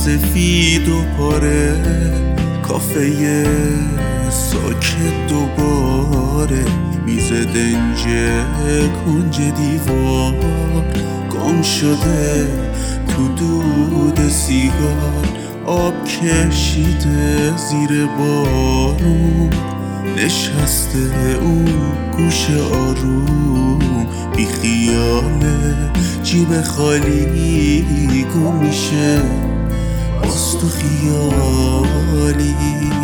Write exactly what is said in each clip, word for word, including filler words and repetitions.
سفید و پاره، کافه ساکت دوباره، میز دنج کنج دیوار گم شده تو دود سیگار، آب کشیده زیر بارون، نشسته اون گوش آروم، بی خیاله جیب خالی گم میشه باز تو خیالی.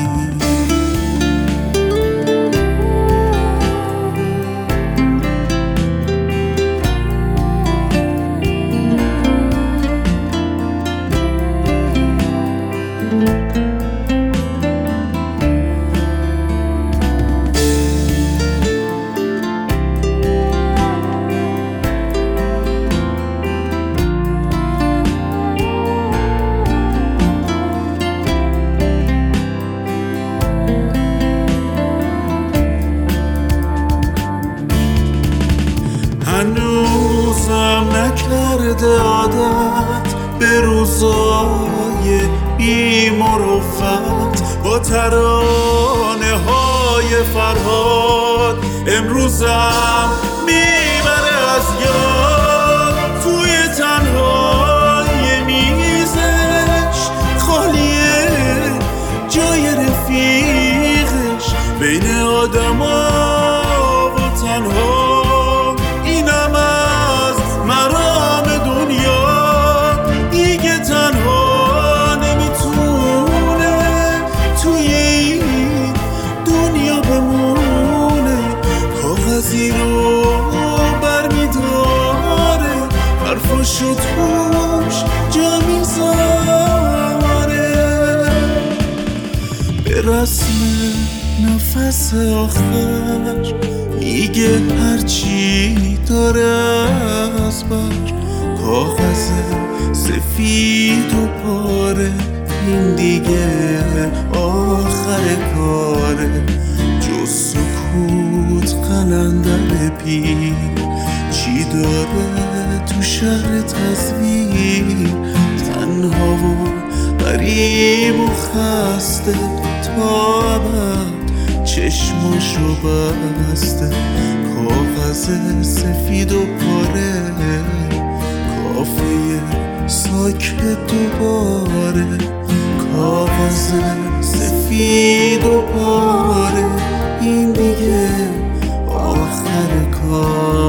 هنوزم نکرده عادت به روزای بی مروت، با ترانه های فرهاد امروزم میبره از یاد، توی تنهای میزش خالیه جای رفیقش، بین آدما و تنها شد توش جا میذاره، به رسم نفس آخر میگه هرچی داره از بر، کاغذ سفید و پاره، این دیگه آخر کاره، جز سکوت قلندر پیر چی داره تو شهر تصویر، تنها و غریب و خسته تا ابد چشماشو بسته، کاغذ سفید و پاره، کافه ساکت دوباره، کاغذ سفید و پاره، این دیگه آخر کار.